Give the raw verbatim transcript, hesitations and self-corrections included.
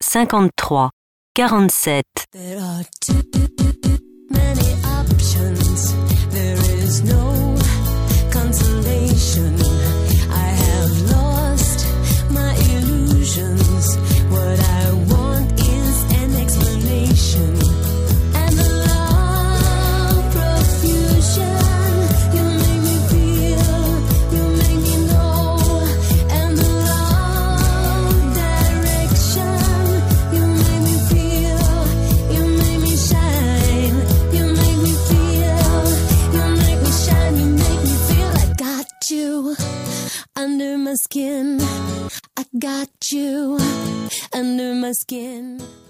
cinquante-trois, quarante-sept. There are too many options. There is no consolation. I have lost my illusions. What I want is an explanation. And the love profusion. You make me feel, you make me know. And the love direction. You make me feel, you make me shine. You make me feel, you make me shine. You make me feel I got you under my skin. I got you under my skin.